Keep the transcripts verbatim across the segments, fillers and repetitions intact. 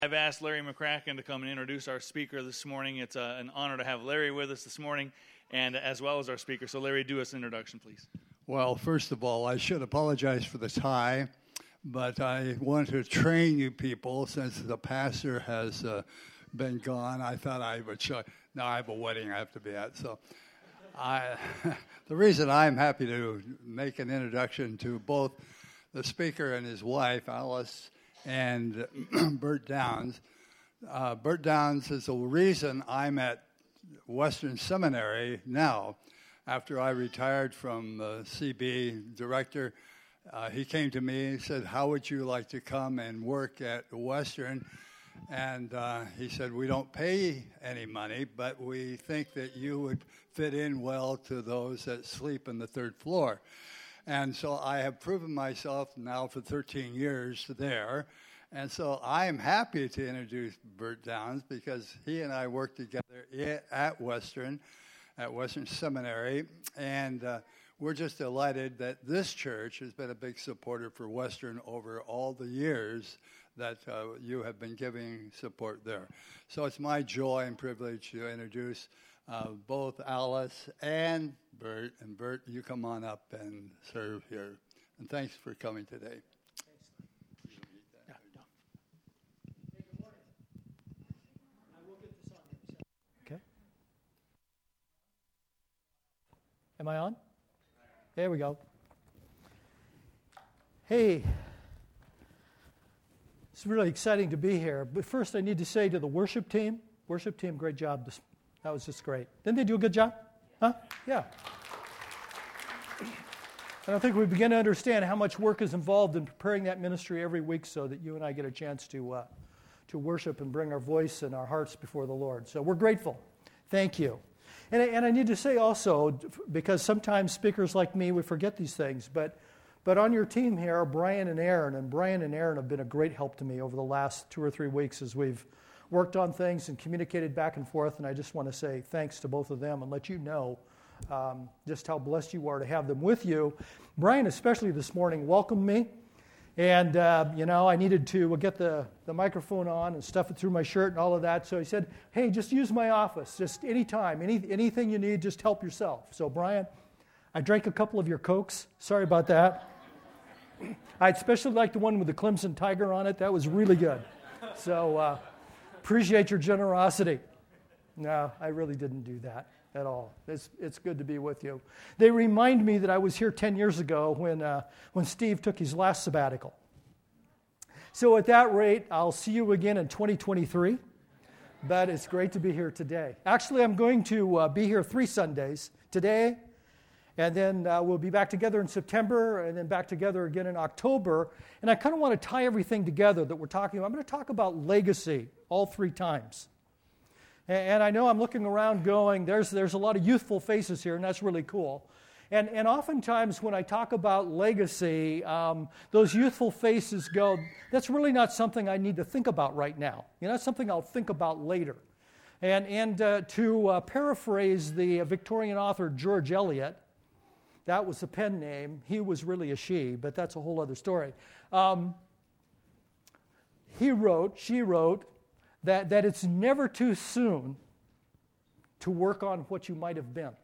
I've asked Larry McCracken to come and introduce our speaker this morning. It's uh, an honor to have Larry with us this morning, and as well as our speaker. So, Larry, do us an introduction, please. Well, first of all, I should apologize for the tie, but I want to train you people since the pastor has uh, been gone. I thought I would show. Now I have a wedding I have to be at, so I. The reason I'm happy to make an introduction to both the speaker and his wife, Alice, and Bert Downs. Uh, Bert Downs is the reason I'm at Western Seminary now. After I retired from the C B director, uh, he came to me and said, how would you like to come and work at Western? And uh, he said, we don't pay any money, but we think that you would fit in well to those that sleep on the third floor. And so I have proven myself now for thirteen years there. And so I am happy to introduce Bert Downs because he and I worked together at Western, at Western Seminary. And uh, we're just delighted that this church has been a big supporter for Western over all the years that uh, you have been giving support there. So it's my joy and privilege to introduce uh, both Alice and Bert. And Bert, you come on up and serve here. And thanks for coming today. Thanks. Yeah, no. Hey, good morning. I will get this on in a second. Okay. Am I on? There we go. Hey. It's really exciting to be here. But first, I need to say to the worship team, worship team, great job. This, that was just great. Didn't they do a good job? Huh? Yeah. And I think we begin to understand how much work is involved in preparing that ministry every week so that you and I get a chance to uh, to worship and bring our voice and our hearts before the Lord. So we're grateful. Thank you. And I, and I need to say also, because sometimes speakers like me, we forget these things, but But on your team here are Brian and Aaron, and Brian and Aaron have been a great help to me over the last two or three weeks as we've worked on things and communicated back and forth, and I just want to say thanks to both of them and let you know um, just how blessed you are to have them with you. Brian especially this morning welcomed me, and uh, you know, I needed to get the, the microphone on and stuff it through my shirt and all of that, so he said, hey, just use my office, just anytime, any, anything you need, just help yourself. So Brian, I drank a couple of your Cokes, sorry about that. I especially like the one with the Clemson Tiger on it. That was really good. So uh, appreciate your generosity. No, I really didn't do that at all. It's it's good to be with you. They remind me that I was here ten years ago when uh, when Steve took his last sabbatical. So at that rate, I'll see you again in twenty twenty-three. But it's great to be here today. Actually, I'm going to uh, be here three Sundays. Today, and then uh, we'll be back together in September, and then back together again in October. And I kind of want to tie everything together that we're talking about. I'm going to talk about legacy all three times. And, and I know I'm looking around going, there's there's a lot of youthful faces here, and that's really cool. And and oftentimes when I talk about legacy, um, those youthful faces go, that's really not something I need to think about right now. You know, that's something I'll think about later. And, and uh, to uh, paraphrase the Victorian author George Eliot, that was a pen name. He was really a she, but that's a whole other story. Um, he wrote, she wrote, that, that it's never too soon to work on what you might have been.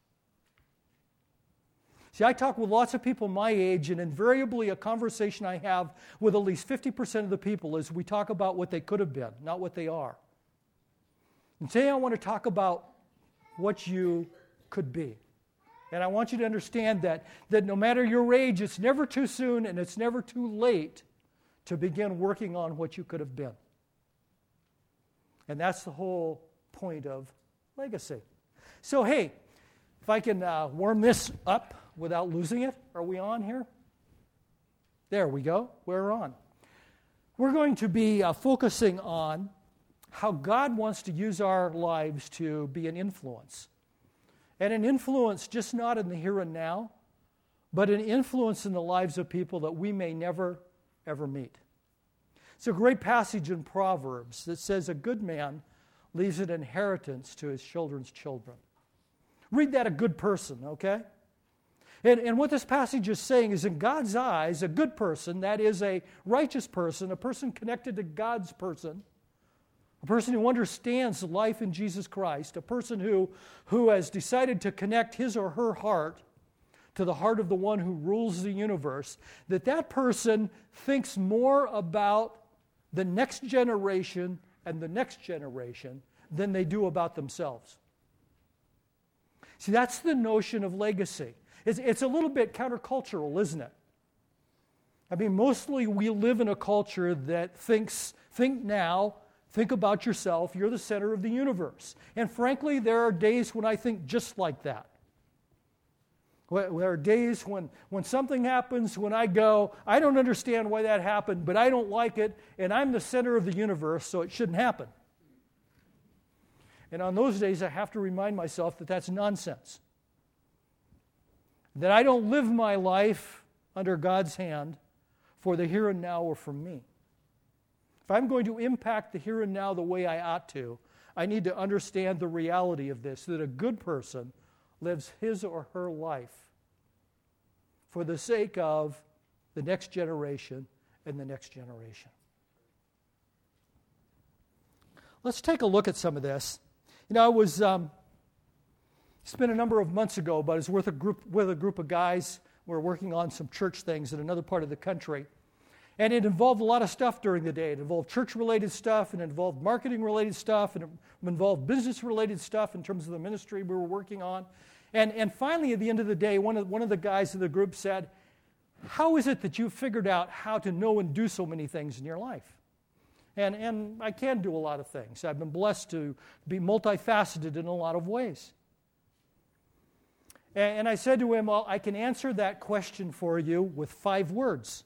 See, I talk with lots of people my age, and invariably a conversation I have with at least fifty percent of the people is we talk about what they could have been, not what they are. And today I want to talk about what you could be. And I want you to understand that, that no matter your age, it's never too soon and it's never too late to begin working on what you could have been. And that's the whole point of legacy. So, hey, if I can uh, warm this up without losing it. Are we on here? There we go. We're on. We're going to be uh, focusing on how God wants to use our lives to be an influence. And an influence just not in the here and now, but an influence in the lives of people that we may never, ever meet. It's a great passage in Proverbs that says a good man leaves an inheritance to his children's children. Read that, a good person, okay? And, and what this passage is saying is, in God's eyes, a good person, that is a righteous person, a person connected to God's person, a person who understands life in Jesus Christ, a person who, who has decided to connect his or her heart to the heart of the one who rules the universe, that that person thinks more about the next generation and the next generation than they do about themselves. See, that's the notion of legacy. It's, it's a little bit countercultural, isn't it? I mean, mostly we live in a culture that thinks, think now, think about yourself, you're the center of the universe. And frankly, there are days when I think just like that. There are days when, when something happens, when I go, I don't understand why that happened, but I don't like it, and I'm the center of the universe, so it shouldn't happen. And on those days, I have to remind myself that that's nonsense. That I don't live my life under God's hand for the here and now or for me. If I'm going to impact the here and now the way I ought to, I need to understand the reality of this, that a good person lives his or her life for the sake of the next generation and the next generation. Let's take a look at some of this. You know, I was, um, it's been a number of months ago, but I was with a group, with a group of guys. We were working on some church things in another part of the country. And it involved a lot of stuff during the day. It involved church-related stuff, and it involved marketing-related stuff, and it involved business-related stuff in terms of the ministry we were working on. And, and finally, at the end of the day, one of, one of the guys in the group said, how is it that you've figured out how to know and do so many things in your life? And, and I can do a lot of things. I've been blessed to be multifaceted in a lot of ways. And, and I said to him, well, I can answer that question for you with five words.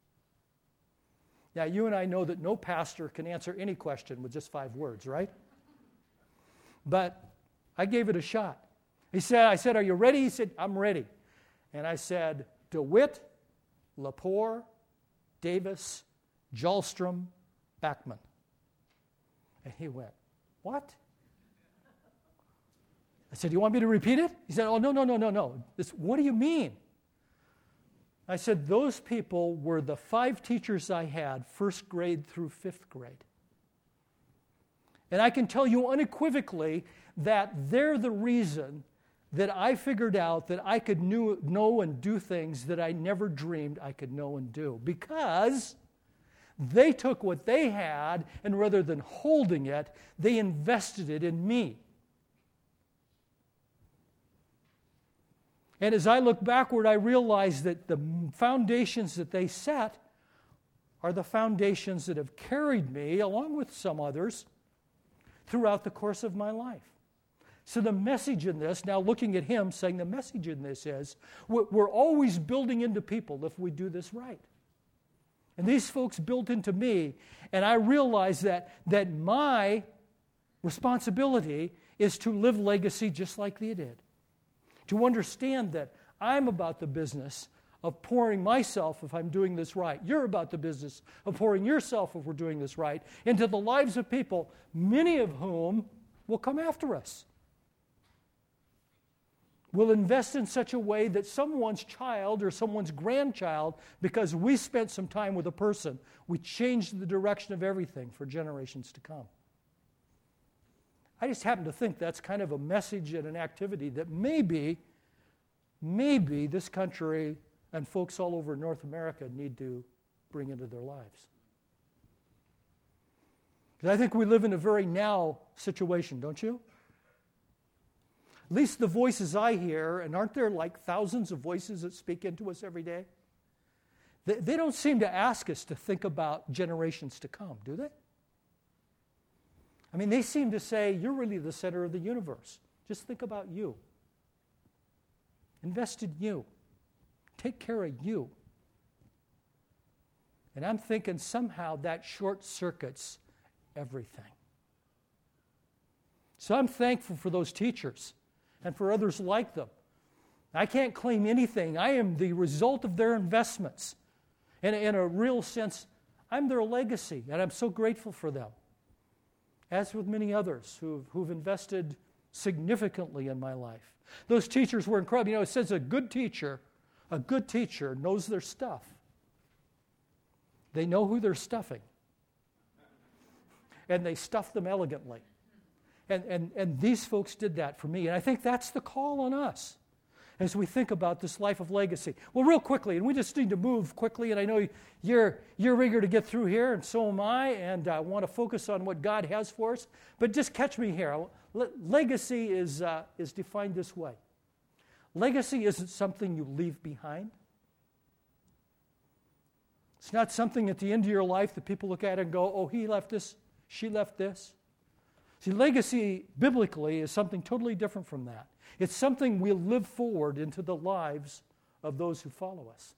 Now, you and I know that no pastor can answer any question with just five words, right? But I gave it a shot. He said, I said, are you ready? He said, I'm ready. And I said, DeWitt, Lepore, Davis, Jolstrom, Bachman. And he went, what? I said, do you want me to repeat it? He said, oh, no, no, no, no, no. This, what do you mean? I said, those people were the five teachers I had, first grade through fifth grade. And I can tell you unequivocally that they're the reason that I figured out that I could knew, know and do things that I never dreamed I could know and do. Because they took what they had, and rather than holding it, they invested it in me. And as I look backward, I realize that the foundations that they set are the foundations that have carried me, along with some others, throughout the course of my life. So the message in this, now looking at him, saying the message in this is, we're always building into people if we do this right. And these folks built into me, and I realize that, that my responsibility is to live legacy just like they did. To understand that I'm about the business of pouring myself if I'm doing this right. You're about the business of pouring yourself if we're doing this right into the lives of people, many of whom will come after us. Will invest in such a way that someone's child or someone's grandchild, because we spent some time with a person, we changed the direction of everything for generations to come. I just happen to think that's kind of a message and an activity that maybe, maybe this country and folks all over North America need to bring into their lives. Because I think we live in a very now situation, don't you? At least the voices I hear, and aren't there like thousands of voices that speak into us every day? They, they don't seem to ask us to think about generations to come, do they? I mean, they seem to say, you're really the center of the universe. Just think about you. Invest in you. Take care of you. And I'm thinking somehow that short circuits everything. So I'm thankful for those teachers and for others like them. I can't claim anything. I am the result of their investments. And in a real sense, I'm their legacy, and I'm so grateful for them. As with many others who've, who've invested significantly in my life. Those teachers were incredible. You know, it says a good teacher, a good teacher knows their stuff. They know who they're stuffing. And they stuff them elegantly. And, and, and these folks did that for me. And I think that's the call on us as we think about this life of legacy. Well, real quickly, and we just need to move quickly, and I know you're, you're eager to get through here, and so am I, and I want to focus on what God has for us. But just catch me here. Le- legacy is, uh, is defined this way. Legacy isn't something you leave behind. It's not something at the end of your life that people look at and go, oh, he left this, she left this. See, legacy, biblically, is something totally different from that. It's something we live forward into the lives of those who follow us.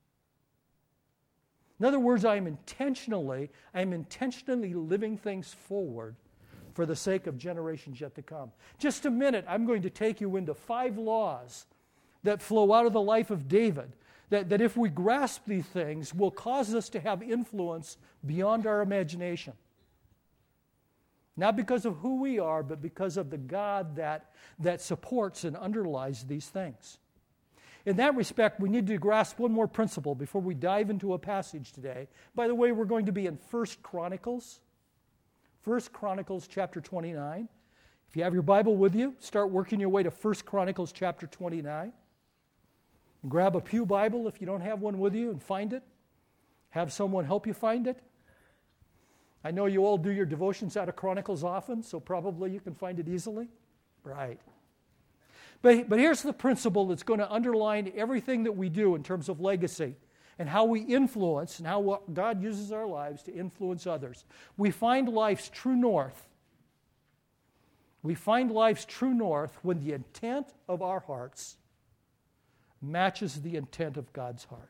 In other words, I am intentionally, I am intentionally living things forward for the sake of generations yet to come. Just a minute, I'm going to take you into five laws that flow out of the life of David, that, that if we grasp these things, will cause us to have influence beyond our imagination. Not because of who we are, but because of the God that, that supports and underlies these things. In that respect, we need to grasp one more principle before we dive into a passage today. By the way, we're going to be in First Chronicles. First Chronicles chapter twenty-nine. If you have your Bible with you, start working your way to First Chronicles chapter twenty-nine. Grab a pew Bible if you don't have one with you and find it. Have someone help you find it. I know you all do your devotions out of Chronicles often, so probably you can find it easily. Right. But, but here's the principle that's going to underline everything that we do in terms of legacy and how we influence and how God uses our lives to influence others. We find life's true north. We find life's true north when the intent of our hearts matches the intent of God's heart.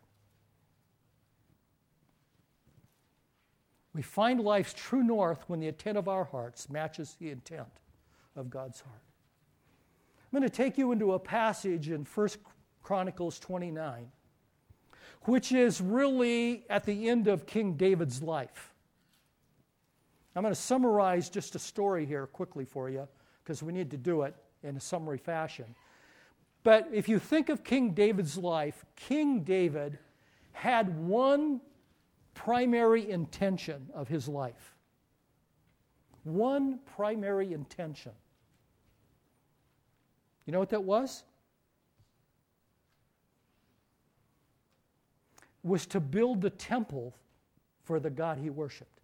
We find life's true north when the intent of our hearts matches the intent of God's heart. I'm going to take you into a passage in First Chronicles twenty-nine, which is really at the end of King David's life. I'm going to summarize just a story here quickly for you, because we need to do it in a summary fashion. But if you think of King David's life, King David had one primary intention of his life. One primary intention. You know what that was? Was to build the temple for the God he worshipped.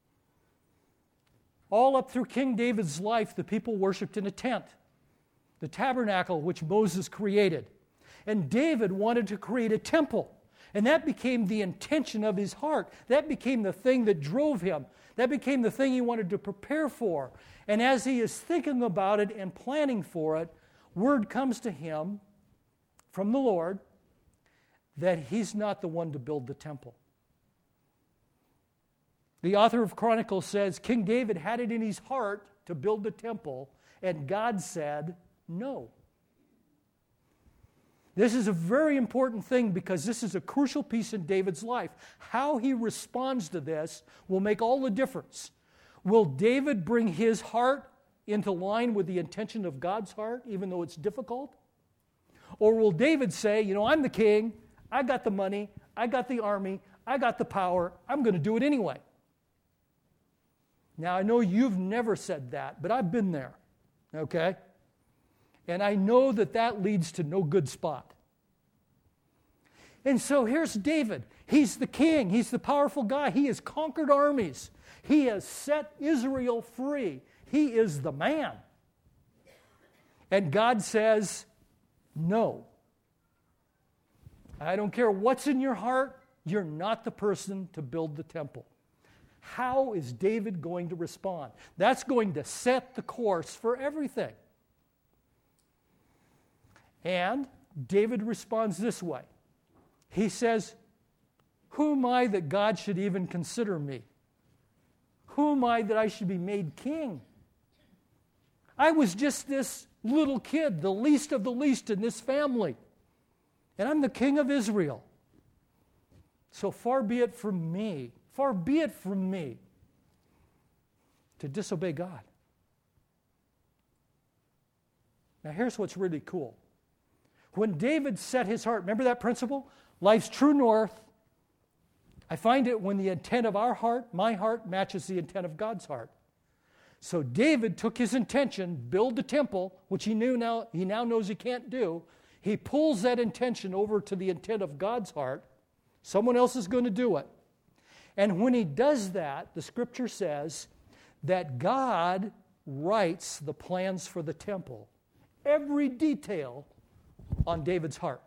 All up through King David's life, the people worshipped in a tent, the tabernacle which Moses created. And David wanted to create a temple. And that became the intention of his heart. That became the thing that drove him. That became the thing he wanted to prepare for. And as he is thinking about it and planning for it, word comes to him from the Lord that he's not the one to build the temple. The author of Chronicles says King David had it in his heart to build the temple, and God said no. This is a very important thing because this is a crucial piece in David's life. How he responds to this will make all the difference. Will David bring his heart into line with the intention of God's heart, even though it's difficult? Or will David say, you know, I'm the king, I got the money, I got the army, I got the power, I'm going to do it anyway. Now, I know you've never said that, but I've been there, okay? And I know that that leads to no good spot. And so here's David. He's the king. He's the powerful guy. He has conquered armies. He has set Israel free. He is the man. And God says, no. I don't care what's in your heart. You're not the person to build the temple. How is David going to respond? That's going to set the course for everything. And David responds this way. He says, who am I that God should even consider me? Who am I that I should be made king? I was just this little kid, the least of the least in this family. And I'm the king of Israel. So far be it from me, far be it from me to disobey God. Now here's what's really cool. When David set his heart, remember that principle? Life's true north. I find it when the intent of our heart, my heart, matches the intent of God's heart. So David took his intention, build the temple, which he knew now he now knows he can't do. He pulls that intention over to the intent of God's heart. Someone else is going to do it. And when he does that, the scripture says that God writes the plans for the temple. Every detail on David's heart.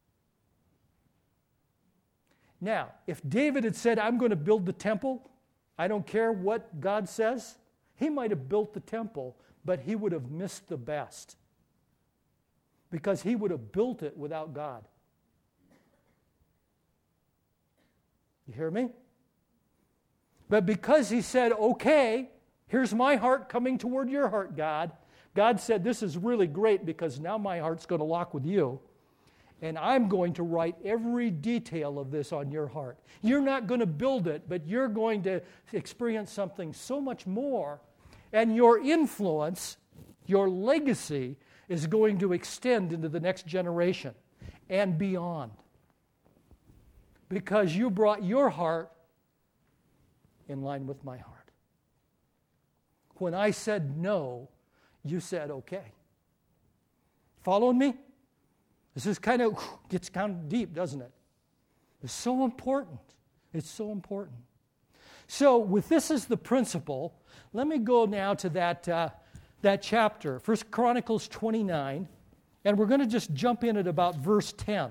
Now, if David had said, I'm going to build the temple, I don't care what God says, he might have built the temple, but he would have missed the best. Because he would have built it without God. You hear me? But because he said, okay, here's my heart coming toward your heart, God. God said, this is really great because now my heart's going to lock with you. And I'm going to write every detail of this on your heart. You're not going to build it, but you're going to experience something so much more. And your influence, your legacy, is going to extend into the next generation and beyond. Because you brought your heart in line with my heart. When I said no, you said okay. Following me? This is kind of, gets kind of deep, doesn't it? It's so important. It's so important. So with this as the principle, let me go now to that, uh, that chapter, First Chronicles twenty-nine, and we're going to just jump in at about verse ten.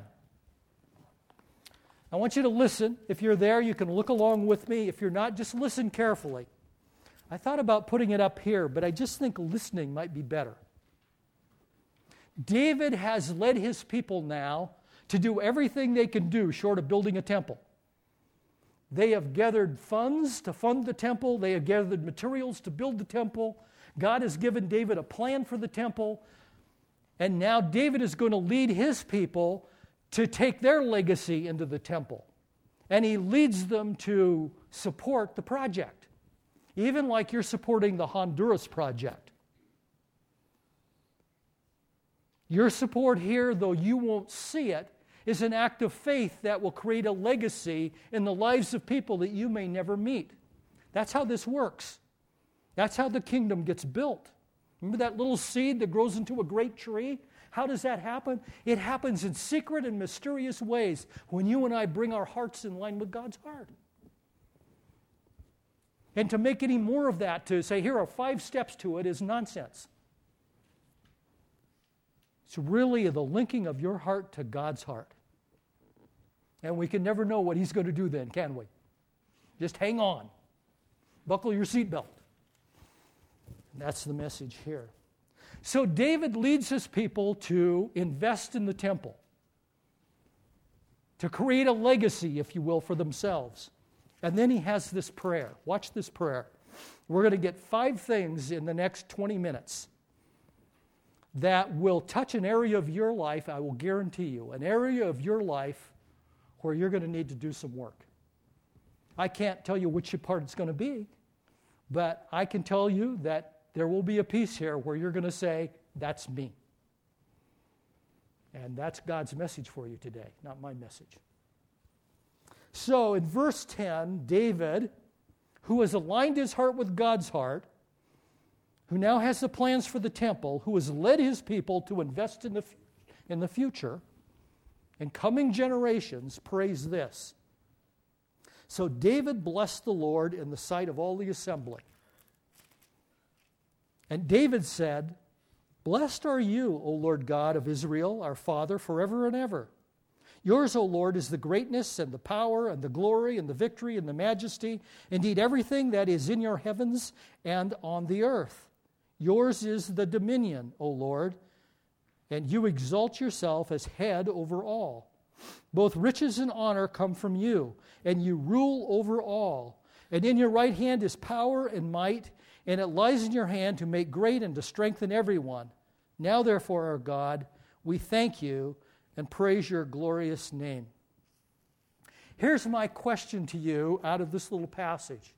I want you to listen. If you're there, you can look along with me. If you're not, just listen carefully. I thought about putting it up here, but I just think listening might be better. David has led his people now to do everything they can do short of building a temple. They have gathered funds to fund the temple. They have gathered materials to build the temple. God has given David a plan for the temple. And now David is going to lead his people to take their legacy into the temple. And he leads them to support the project, even like you're supporting the Honduras project. Your support here, though you won't see it, is an act of faith that will create a legacy in the lives of people that you may never meet. That's how this works. That's how the kingdom gets built. Remember that little seed that grows into a great tree? How does that happen? It happens in secret and mysterious ways when you and I bring our hearts in line with God's heart. And to make any more of that, to say here are five steps to it, is nonsense. It's really the linking of your heart to God's heart. And we can never know what He's going to do then, can we? Just hang on. Buckle your seatbelt. That's the message here. So David leads his people to invest in the temple, to create a legacy, if you will, for themselves. And then he has this prayer. Watch this prayer. We're going to get five things in the next twenty minutes that will touch an area of your life, I will guarantee you, an area of your life where you're going to need to do some work. I can't tell you which part it's going to be, but I can tell you that there will be a piece here where you're going to say, that's me. And that's God's message for you today, not my message. So in verse ten, David, who has aligned his heart with God's heart, who now has the plans for the temple, who has led his people to invest in the, in the future, and coming generations, praise this. So David blessed the Lord in the sight of all the assembly. And David said, blessed are you, O Lord God of Israel, our Father, forever and ever. Yours, O Lord, is the greatness and the power and the glory and the victory and the majesty, indeed everything that is in your heavens and on the earth. Yours is the dominion, O Lord, and you exalt yourself as head over all. Both riches and honor come from you, and you rule over all. And in your right hand is power and might, and it lies in your hand to make great and to strengthen everyone. Now, therefore, our God, we thank you and praise your glorious name. Here's my question to you out of this little passage.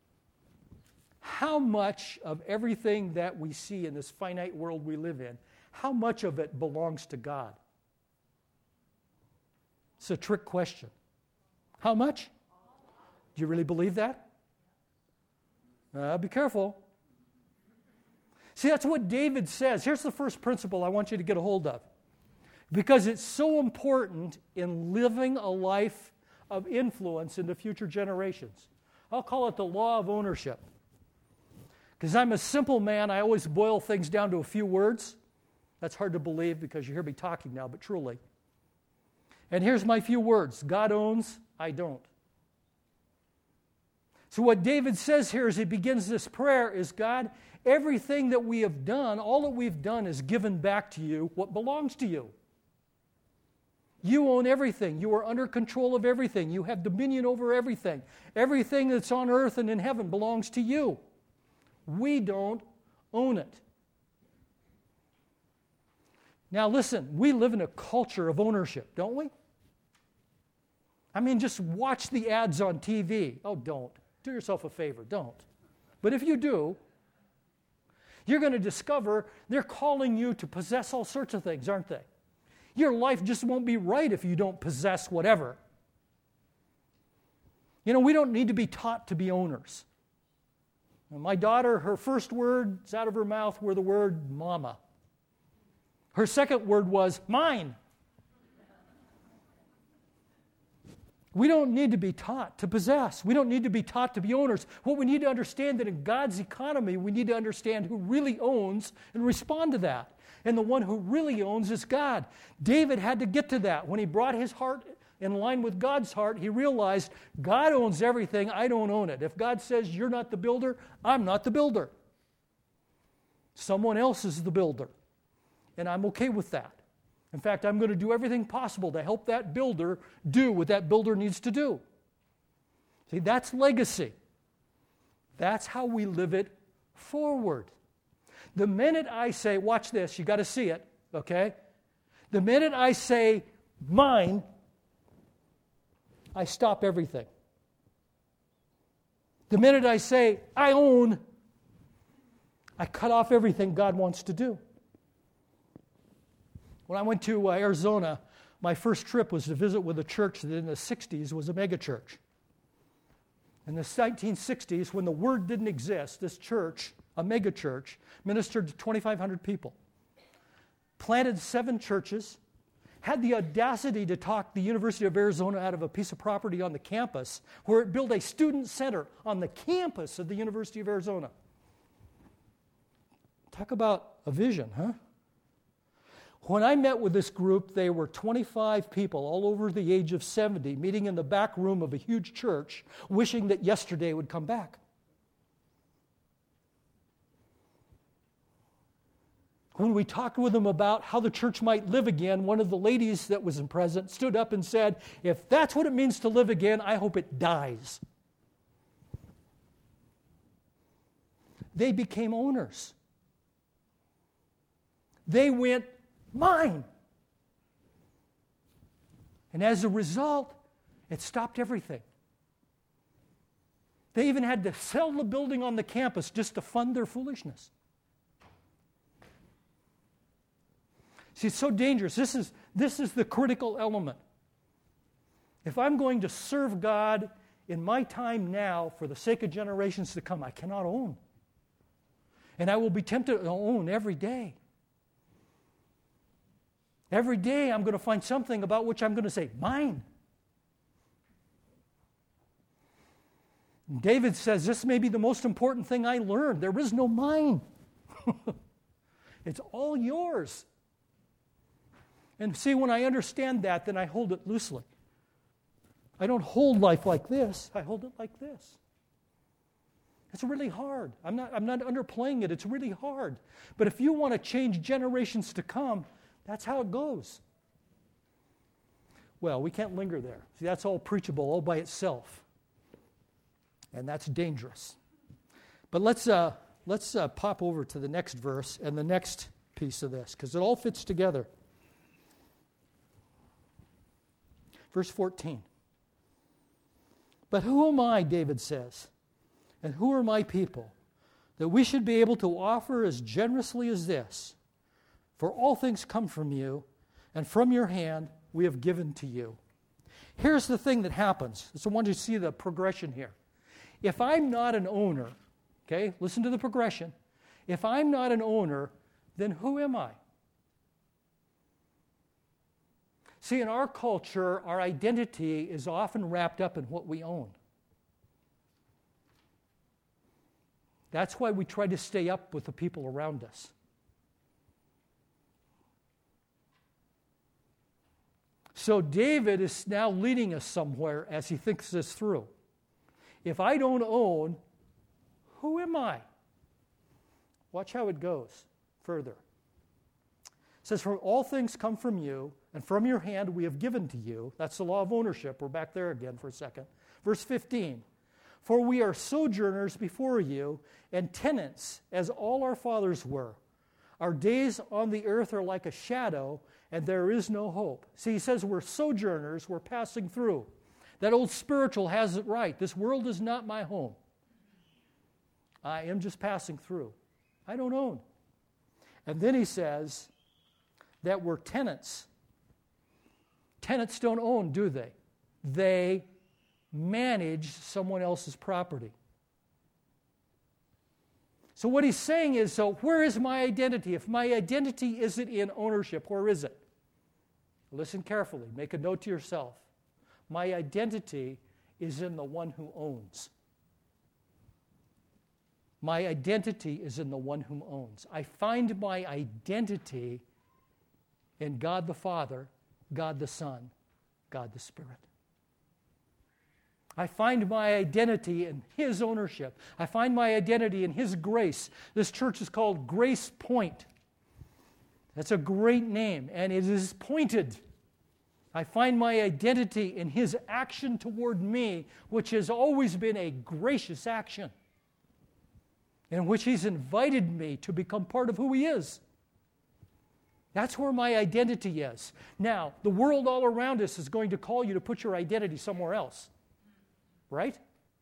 How much of everything that we see in this finite world we live in, how much of it belongs to God? It's a trick question. How much? Do you really believe that? Uh, be careful. See, that's what David says. Here's the first principle I want you to get a hold of. Because it's so important in living a life of influence into future generations. I'll call it the law of ownership. Because I'm a simple man, I always boil things down to a few words. That's hard to believe because you hear me talking now, but truly. And here's my few words. God owns, I don't. So what David says here as he begins this prayer is, God, everything that we have done, all that we've done is given back to you what belongs to you. You own everything. You are under control of everything. You have dominion over everything. Everything that's on earth and in heaven belongs to you. We don't own it. Now listen, we live in a culture of ownership, don't we? I mean, just watch the ads on T V. Oh, don't. Do yourself a favor, don't. But if you do, you're going to discover they're calling you to possess all sorts of things, aren't they? Your life just won't be right if you don't possess whatever. You know, we don't need to be taught to be owners. And my daughter, her first words out of her mouth were the word mama. Her second word was mine. We don't need to be taught to possess. We don't need to be taught to be owners. What we need to understand that in God's economy, we need to understand who really owns and respond to that. And the one who really owns is God. David had to get to that. When he brought his heart in line with God's heart, he realized God owns everything, I don't own it. If God says you're not the builder, I'm not the builder. Someone else is the builder. And I'm okay with that. In fact, I'm going to do everything possible to help that builder do what that builder needs to do. See, that's legacy. That's how we live it forward. The minute I say, watch this, you got to see it, okay? The minute I say mine, I stop everything. The minute I say I own, I cut off everything God wants to do. When I went to uh, Arizona, my first trip was to visit with a church that in the sixties was a megachurch. In the nineteen sixties, when the word didn't exist, this church, a megachurch, ministered to twenty-five hundred people, planted seven churches, had the audacity to talk the University of Arizona out of a piece of property on the campus, where it built a student center on the campus of the University of Arizona. Talk about a vision, huh? When I met with this group, they were twenty-five people, all over the age of seventy, meeting in the back room of a huge church, wishing that yesterday would come back. When we talked with them about how the church might live again, one of the ladies that was present stood up and said, if that's what it means to live again, I hope it dies. They became owners. They went, mine. And as a result, it stopped everything. They even had to sell the building on the campus just to fund their foolishness. See, it's so dangerous. This is, this is the critical element. If I'm going to serve God in my time now for the sake of generations to come, I cannot own. And I will be tempted to own every day. Every day I'm going to find something about which I'm going to say, mine. David says, this may be the most important thing I learned. There is no mine. It's all yours. And see, when I understand that, then I hold it loosely. I don't hold life like this. I hold it like this. It's really hard. I'm not, I'm not underplaying it. It's really hard. But if you want to change generations to come, that's how it goes. Well, we can't linger there. See, that's all preachable all by itself. And that's dangerous. But let's, uh, let's uh, pop over to the next verse and the next piece of this, because it all fits together. Verse fourteen. But who am I, David says, and who are my people, that we should be able to offer as generously as this? For all things come from you, and from your hand we have given to you. Here's the thing that happens. So I want you to see the progression here. If I'm not an owner, okay, listen to the progression. If I'm not an owner, then who am I? See, in our culture, our identity is often wrapped up in what we own. That's why we try to stay up with the people around us. So David is now leading us somewhere as he thinks this through. If I don't own, who am I? Watch how it goes further. It says, for all things come from you, and from your hand we have given to you. That's the law of ownership. We're back there again for a second. Verse fifteen. For we are sojourners before you, and tenants, as all our fathers were. Our days on the earth are like a shadow, and there is no hope. See, he says we're sojourners, we're passing through. That old spiritual has it right. This world is not my home. I am just passing through. I don't own. And then he says that we're tenants. Tenants don't own, do they? They manage someone else's property. So what he's saying is, so where is my identity? If my identity isn't in ownership, where is it? Listen carefully. Make a note to yourself. My identity is in the one who owns. My identity is in the one who owns. I find my identity in God the Father, God the Son, God the Spirit. I find my identity in His ownership. I find my identity in His grace. This church is called Grace Point. That's a great name, and it is pointed. I find my identity in His action toward me, which has always been a gracious action, in which He's invited me to become part of who He is. That's where my identity is. Now, the world all around us is going to call you to put your identity somewhere else. Right?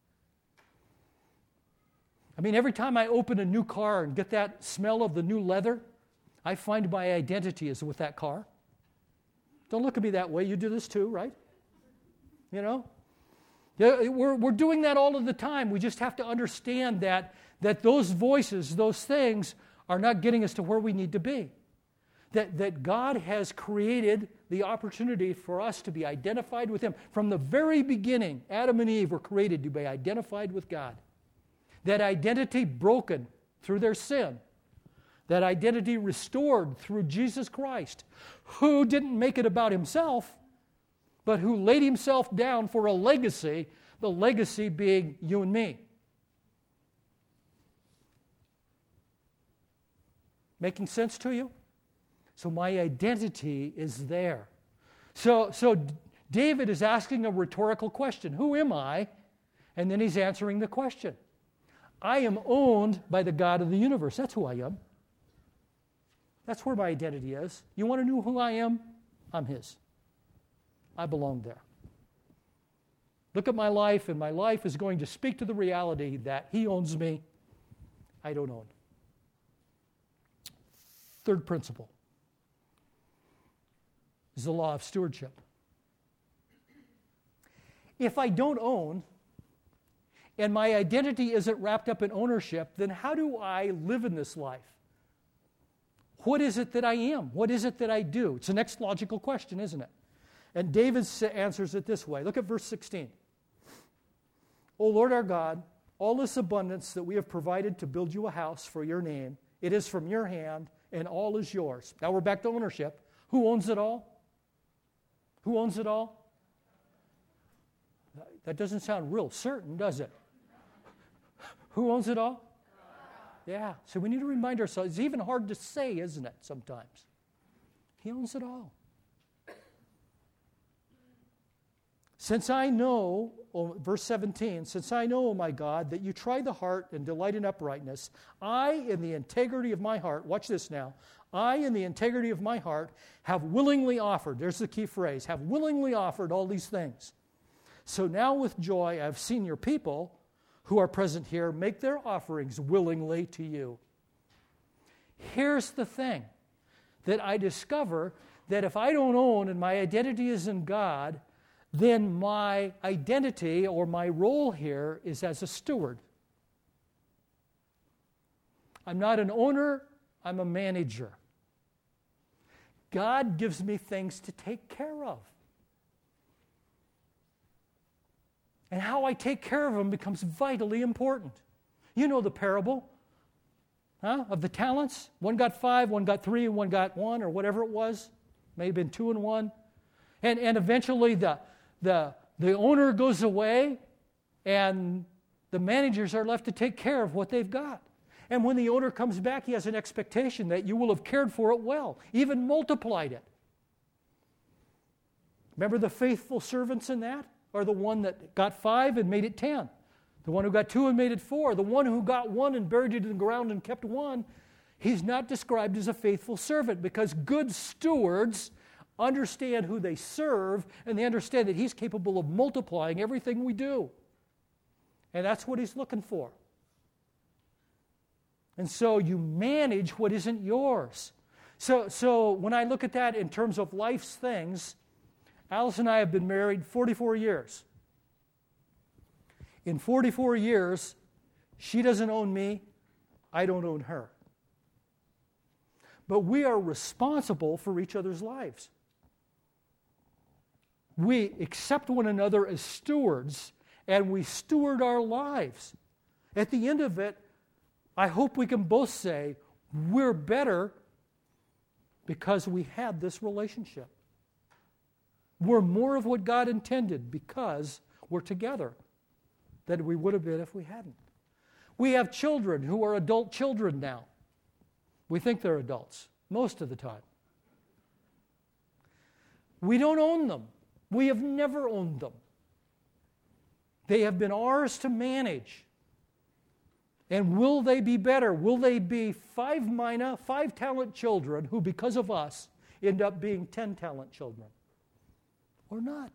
I mean, every time I open a new car and get that smell of the new leather, I find my identity is with that car. Don't look at me that way. You do this too, right? You know? Yeah, we're, we're doing that all of the time. We just have to understand that, that those voices, those things, are not getting us to where we need to be. That, that God has created the opportunity for us to be identified with Him. From the very beginning, Adam and Eve were created to be identified with God. That identity broken through their sin. That identity restored through Jesus Christ, who didn't make it about Himself, but who laid Himself down for a legacy, the legacy being you and me. Making sense to you? So my identity is there. So, so David is asking a rhetorical question. Who am I? And then he's answering the question. I am owned by the God of the universe. That's who I am. That's where my identity is. You want to know who I am? I'm His. I belong there. Look at my life, and my life is going to speak to the reality that He owns me. I don't own. Third principle is the law of stewardship. If I don't own, and my identity isn't wrapped up in ownership, then how do I live in this life? What is it that I am? What is it that I do? It's the next logical question, isn't it? And David answers it this way. Look at verse sixteen. O Lord our God, all this abundance that we have provided to build you a house for your name, it is from your hand, and all is yours. Now we're back to ownership. Who owns it all? Who owns it all? That doesn't sound real certain, does it? Who owns it all? Yeah. So we need to remind ourselves. It's even hard to say, isn't it, sometimes? He owns it all. Since I know, oh, verse seventeen, since I know, O my God, that you try the heart and delight in uprightness, I, in the integrity of my heart, watch this now, I, in the integrity of my heart, have willingly offered, there's the key phrase, have willingly offered all these things. So now with joy I have seen your people who are present here make their offerings willingly to you. Here's the thing. that I discover that if I don't own and my identity is in God, then my identity or my role here is as a steward. I'm not an owner, I'm a manager. God gives me things to take care of. And how I take care of them becomes vitally important. You know the parable huh, of the talents. One got five, one got three, and one got one, or whatever it was. May have been two and one. And, and eventually the, the, the owner goes away, and the managers are left to take care of what they've got. And when the owner comes back, he has an expectation that you will have cared for it well, even multiplied it. Remember the faithful servants in that? Or the one that got five and made it ten? The one who got two and made it four? The one who got one and buried it in the ground and kept one? He's not described as a faithful servant because good stewards understand who they serve and they understand that he's capable of multiplying everything we do. And that's what he's looking for. And so you manage what isn't yours. So, so when I look at that in terms of life's things, Alice and I have been married forty-four years. In forty-four years, she doesn't own me, I don't own her. But we are responsible for each other's lives. We accept one another as stewards, and we steward our lives. At the end of it, I hope we can both say, we're better because we had this relationship. We're more of what God intended because we're together than we would have been if we hadn't. We have children who are adult children now. We think they're adults most of the time. We don't own them. We have never owned them. They have been ours to manage. And will they be better? Will they be five mina, five talent children who, because of us, end up being ten talent children? Or not?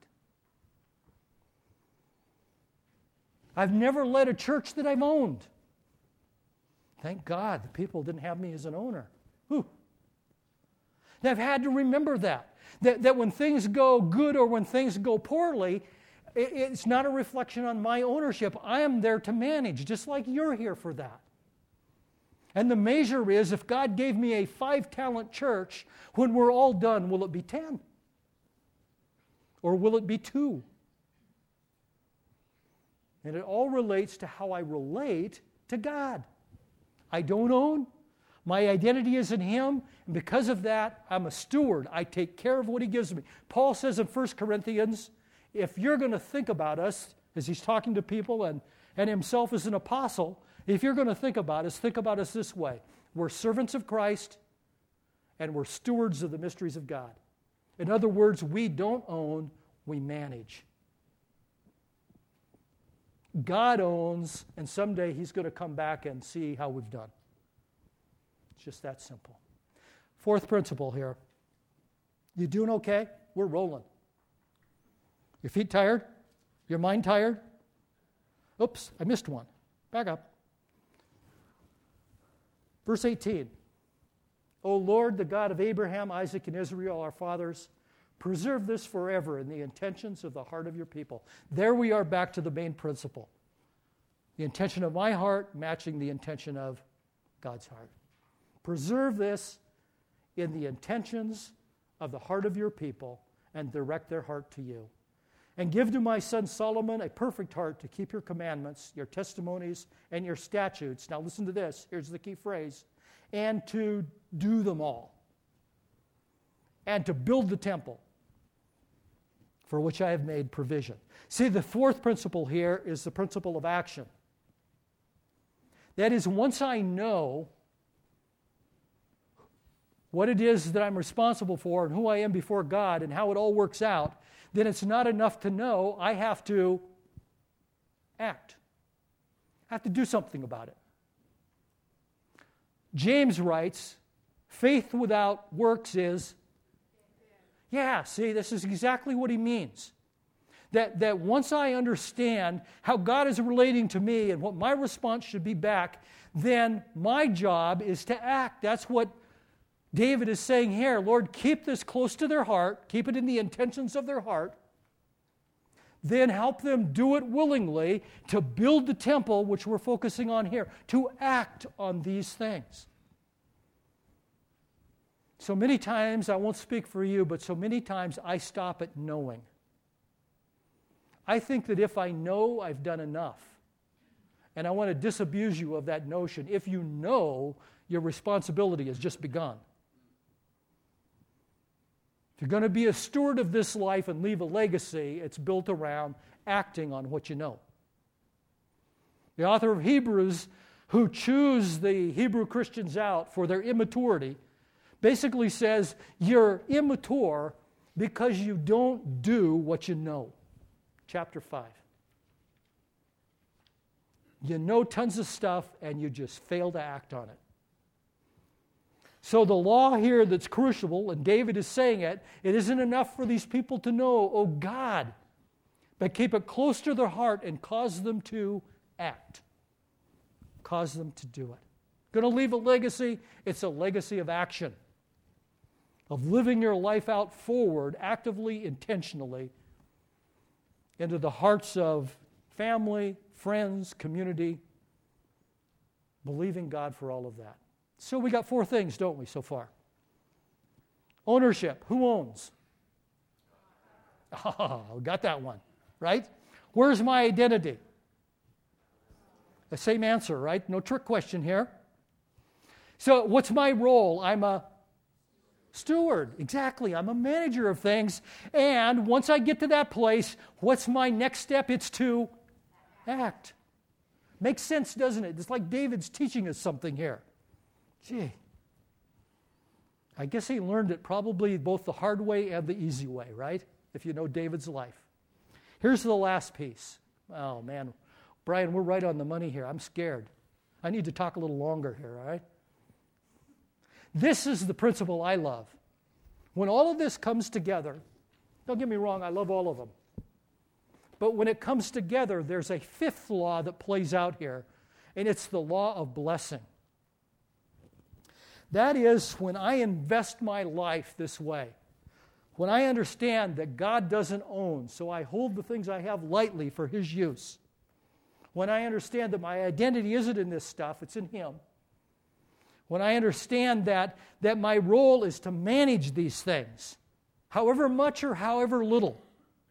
I've never led a church that I've owned. Thank God the people didn't have me as an owner. Whew. And I've had to remember that, that. That when things go good or when things go poorly, it, it's not a reflection on my ownership. I am there to manage, just like you're here for that. And the measure is, if God gave me a five-talent church, when we're all done, will it be ten? Or will it be two? And it all relates to how I relate to God. I don't own. My identity is in Him. And because of that, I'm a steward. I take care of what He gives me. Paul says in First Corinthians, if you're going to think about us, as he's talking to people and, and himself as an apostle, if you're going to think about us, think about us this way. We're servants of Christ and we're stewards of the mysteries of God. In other words, we don't own, we manage. God owns, and someday He's going to come back and see how we've done. It's just that simple. Fourth principle here. You doing okay? We're rolling. Your feet tired? Your mind tired? Oops, I missed one. Back up. Verse eighteen. O Lord, the God of Abraham, Isaac, and Israel, our fathers, preserve this forever in the intentions of the heart of your people. There we are back to the main principle. The intention of my heart matching the intention of God's heart. Preserve this in the intentions of the heart of your people and direct their heart to you. And give to my son Solomon a perfect heart to keep your commandments, your testimonies, and your statutes. Now listen to this. Here's the key phrase. And to do them all. And to build the temple, for which I have made provision. See, the fourth principle here is the principle of action. That is, once I know what it is that I'm responsible for and who I am before God and how it all works out, then it's not enough to know. I have to act. I have to do something about it. James writes, faith without works is... Yeah, see, this is exactly what he means. That, that once I understand how God is relating to me and what my response should be back, then my job is to act. That's what David is saying here, Lord, keep this close to their heart, keep it in the intentions of their heart, then help them do it willingly to build the temple, which we're focusing on here, to act on these things. So many times, I won't speak for you, but so many times I stop at knowing. I think that if I know, I've done enough. And I want to disabuse you of that notion. If you know, your responsibility has just begun. If you're going to be a steward of this life and leave a legacy, it's built around acting on what you know. The author of Hebrews, who chews the Hebrew Christians out for their immaturity, basically says you're immature because you don't do what you know. Chapter five. You know tons of stuff and you just fail to act on it. So the law here that's crucial, and David is saying it, it isn't enough for these people to know, oh God, but keep it close to their heart and cause them to act. Cause them to do it. Going to leave a legacy? It's a legacy of action, of living your life out forward, actively, intentionally, into the hearts of family, friends, community, believing God for all of that. So we got four things, don't we, so far? Ownership. Who owns? Oh, we got that one, right? Where's my identity? The same answer, right? No trick question here. So what's my role? I'm a steward. Exactly. I'm a manager of things. And once I get to that place, what's my next step? It's to act. Makes sense, doesn't it? It's like David's teaching us something here. Gee, I guess he learned it probably both the hard way and the easy way, right? If you know David's life. Here's the last piece. Oh, man. Brian, we're right on the money here. I'm scared. I need to talk a little longer here, all right? This is the principle I love. When all of this comes together, don't get me wrong, I love all of them. But when it comes together, there's a fifth law that plays out here, and it's the law of blessing. That is, when I invest my life this way, when I understand that God doesn't own, so I hold the things I have lightly for His use, when I understand that my identity isn't in this stuff, it's in Him, when I understand that, that my role is to manage these things, however much or however little.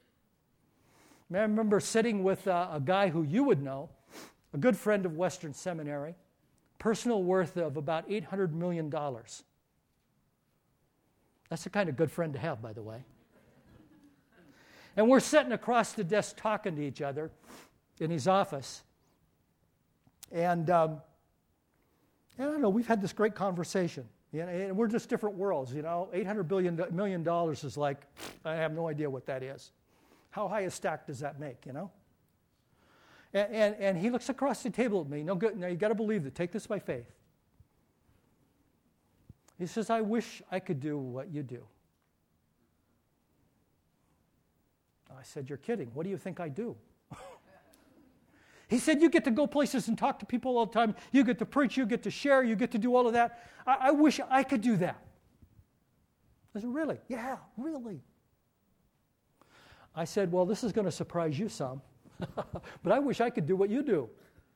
I remember sitting with a, a guy who you would know, a good friend of Western Seminary, personal worth of about eight hundred million dollars. That's the kind of good friend to have, by the way. And we're sitting across the desk talking to each other in his office. And, um, I don't know, we've had this great conversation. You know, and we're just different worlds, you know. eight hundred million dollars is like, I have no idea what that is. How high a stack does that make, you know? And, and, and he looks across the table at me. No, good, now you got to believe it. Take this by faith. He says, I wish I could do what you do. I said, you're kidding. What do you think I do? He said, you get to go places and talk to people all the time. You get to preach. You get to share. You get to do all of that. I, I wish I could do that. I said, really? Yeah, really. I said, well, this is going to surprise you some. But I wish I could do what you do.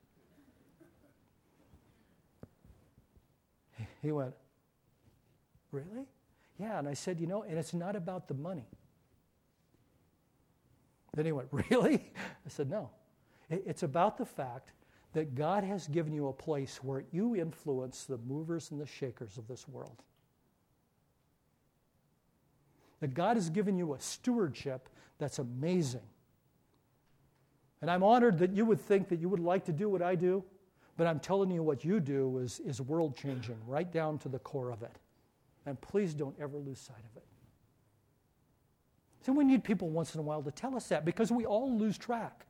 He went, really? Yeah, and I said, you know, and it's not about the money. Then he went, really? I said, no. It's about the fact that God has given you a place where you influence the movers and the shakers of this world. That God has given you a stewardship that's amazing. And I'm honored that you would think that you would like to do what I do, but I'm telling you what you do is, is world-changing, right down to the core of it. And please don't ever lose sight of it. So we need people once in a while to tell us that, because we all lose track.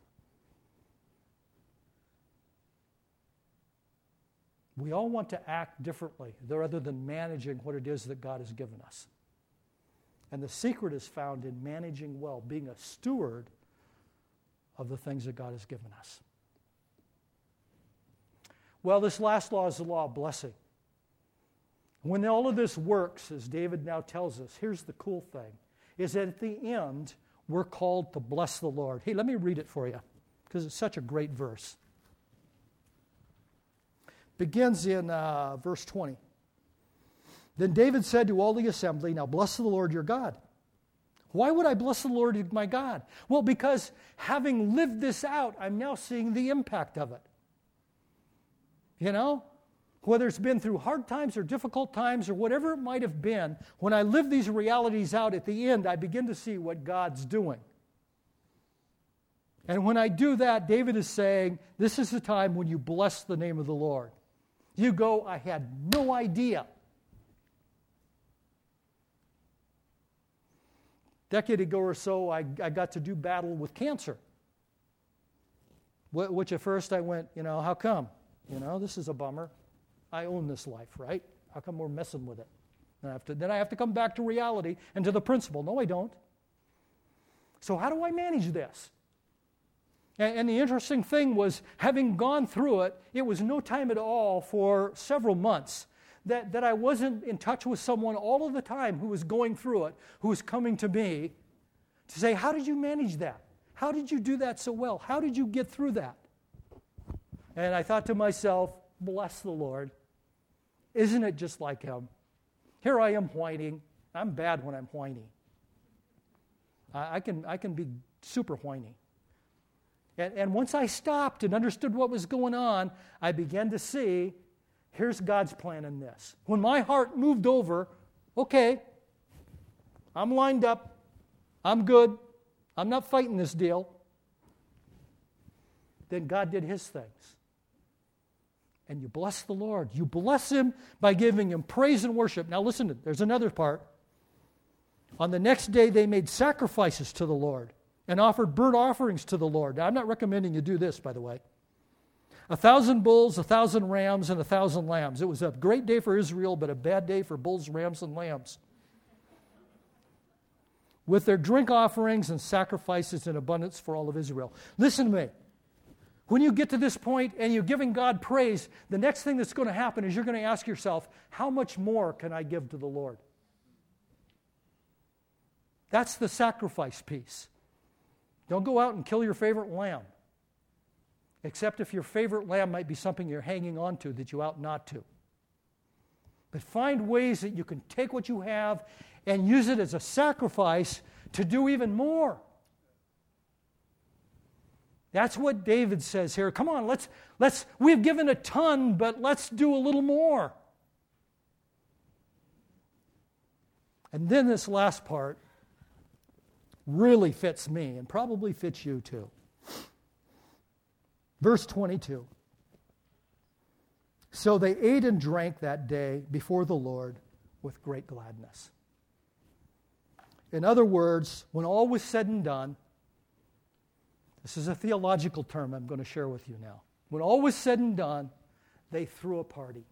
We all want to act differently rather than managing what it is that God has given us. And the secret is found in managing well, being a steward of the things that God has given us. Well, this last law is the law of blessing. When all of this works, as David now tells us, here's the cool thing, is that at the end, we're called to bless the Lord. Hey, let me read it for you, because it's such a great verse. Begins in uh, verse twenty. Then David said to all the assembly, now bless the Lord your God. Why would I bless the Lord my God? Well, because having lived this out, I'm now seeing the impact of it. You know? Whether it's been through hard times or difficult times or whatever it might have been, when I live these realities out at the end, I begin to see what God's doing. And when I do that, David is saying, this is the time when you bless the name of the Lord. You go, I had no idea. A decade ago or so, I, I got to do battle with cancer. Which at first I went, you know, how come? You know, this is a bummer. I own this life, right? How come we're messing with it? Then I have to, then I have to come back to reality and to the principle. No, I don't. So how do I manage this? And, and the interesting thing was, having gone through it, it was no time at all for several months that, that I wasn't in touch with someone all of the time who was going through it, who was coming to me to say, how did you manage that? How did you do that so well? How did you get through that? And I thought to myself, bless the Lord. Isn't it just like him? Here I am whining. I'm bad when I'm whiny. I, I can I can be super whiny. And, and once I stopped and understood what was going on, I began to see, here's God's plan in this. When my heart moved over, okay, I'm lined up. I'm good. I'm not fighting this deal. Then God did his things. And you bless the Lord. You bless him by giving him praise and worship. Now listen, there's another part. On the next day, they made sacrifices to the Lord and offered burnt offerings to the Lord. Now, I'm not recommending you do this, by the way. A thousand bulls, a thousand rams, and a thousand lambs. It was a great day for Israel, but a bad day for bulls, rams, and lambs. With their drink offerings and sacrifices in abundance for all of Israel. Listen to me. When you get to this point and you're giving God praise, the next thing that's going to happen is you're going to ask yourself, how much more can I give to the Lord? That's the sacrifice piece. Don't go out and kill your favorite lamb, except if your favorite lamb might be something you're hanging on to that you ought not to. But find ways that you can take what you have and use it as a sacrifice to do even more. That's what David says here. Come on, let's, let's, we've given a ton, but let's do a little more. And then this last part really fits me and probably fits you too. Verse twenty-two. So they ate and drank that day before the Lord with great gladness. In other words, when all was said and done, this is a theological term I'm going to share with you now. When all was said and done, they threw a party.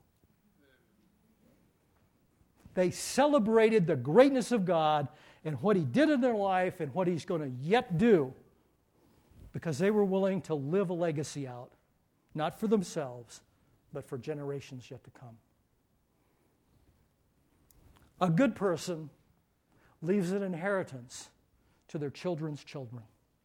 They celebrated the greatness of God and what he did in their life and what he's going to yet do, because they were willing to live a legacy out, not for themselves, but for generations yet to come. A good person leaves an inheritance to their children's children.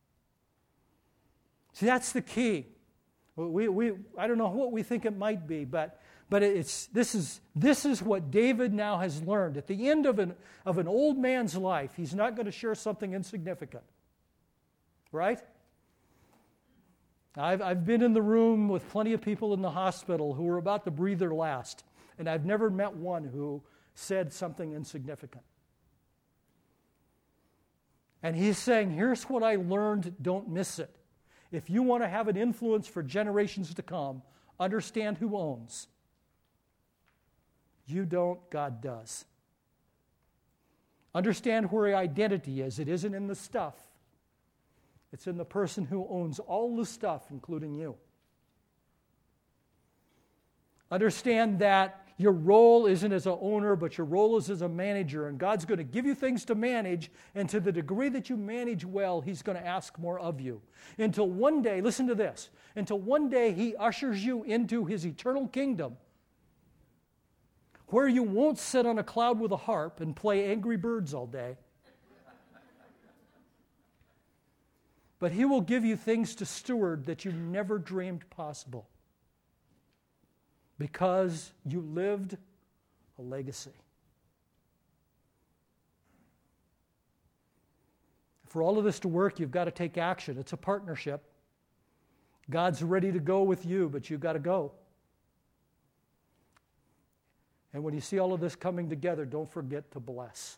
See, that's the key. We, we, I don't know what we think it might be, but, but it's, this, is, this is what David now has learned. At the end of an, of an old man's life, he's not going to share something insignificant. Right? I've, I've been in the room with plenty of people in the hospital who were about to breathe their last, and I've never met one who said something insignificant. And he's saying, here's what I learned, don't miss it. If you want to have an influence for generations to come, understand who owns. You don't, God does. Understand where your identity is. It isn't in the stuff. It's in the person who owns all the stuff, including you. Understand that your role isn't as an owner, but your role is as a manager, and God's going to give you things to manage, and to the degree that you manage well, he's going to ask more of you. Until one day, listen to this, until one day he ushers you into his eternal kingdom, where you won't sit on a cloud with a harp and play Angry Birds all day. But He will give you things to steward that you never dreamed possible, because you lived a legacy. For all of this to work, you've got to take action. It's a partnership. God's ready to go with you, but you've got to go. And when you see all of this coming together, don't forget to bless.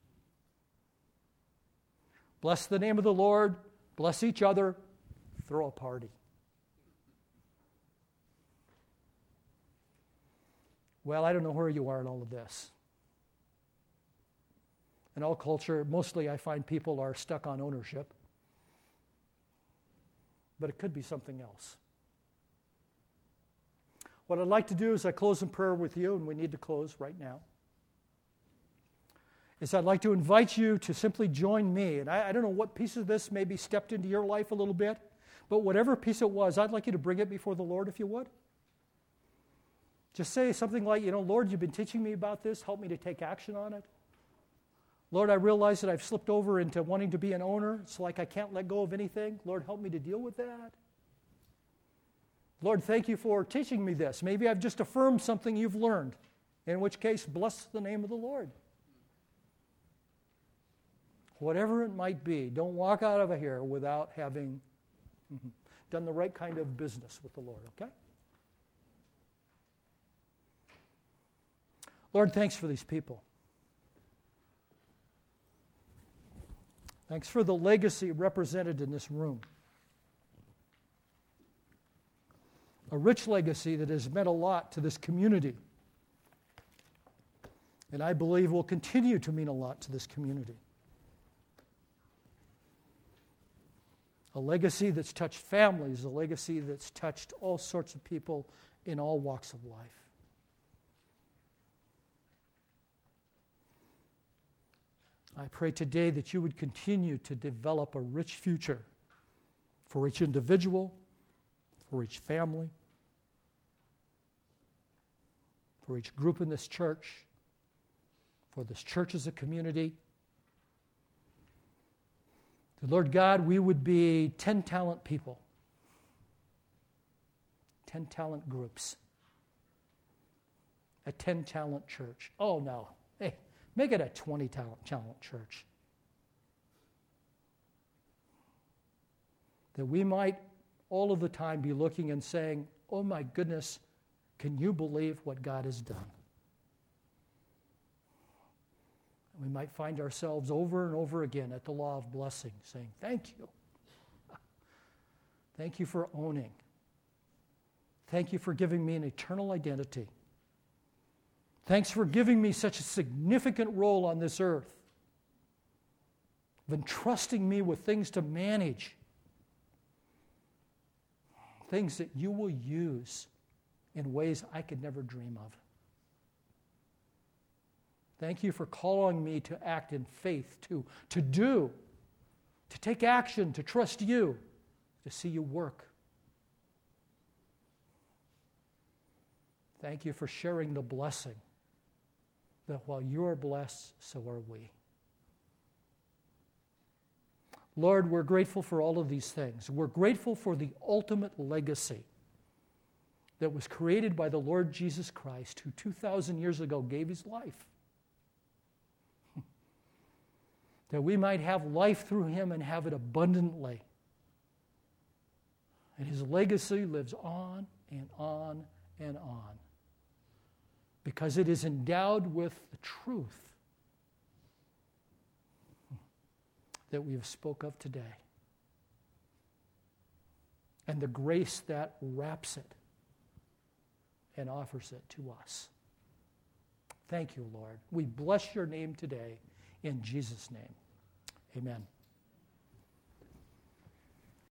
Bless the name of the Lord. Bless each other. Throw a party. Well, I don't know where you are in all of this. In all culture, mostly I find people are stuck on ownership. But it could be something else. What I'd like to do is I close in prayer with you, and we need to close right now, is I'd like to invite you to simply join me. And I, I don't know what piece of this maybe stepped into your life a little bit, but whatever piece it was, I'd like you to bring it before the Lord if you would. Just say something like, you know, Lord, you've been teaching me about this. Help me to take action on it. Lord, I realize that I've slipped over into wanting to be an owner. It's like I can't let go of anything. Lord, help me to deal with that. Lord, thank you for teaching me this. Maybe I've just affirmed something you've learned, in which case, bless the name of the Lord. Whatever it might be, don't walk out of here without having done the right kind of business with the Lord, okay? Lord, thanks for these people. Thanks for the legacy represented in this room. A rich legacy that has meant a lot to this community. And I believe will continue to mean a lot to this community. A legacy that's touched families, a legacy that's touched all sorts of people in all walks of life. I pray today that you would continue to develop a rich future for each individual, for each family, for each group in this church, for this church as a community. That, Lord God, we would be ten talent people, ten talent groups, a ten talent church. Oh, no. Hey. Make it a twenty talent church. That we might all of the time be looking and saying, oh my goodness, can you believe what God has done? We might find ourselves over and over again at the law of blessing, saying, thank you. Thank you for owning. Thank you for giving me an eternal identity. Thanks for giving me such a significant role on this earth, of entrusting me with things to manage, things that you will use in ways I could never dream of. Thank you for calling me to act in faith, to, to do, to take action, to trust you, to see you work. Thank you for sharing the blessing that while you are blessed, so are we. Lord, we're grateful for all of these things. We're grateful for the ultimate legacy that was created by the Lord Jesus Christ, who two thousand years ago gave his life. That we might have life through him and have it abundantly. And his legacy lives on and on and on, because it is endowed with the truth that we have spoke of today, and the grace that wraps it and offers it to us. Thank you, Lord. We bless your name today in Jesus' name. Amen.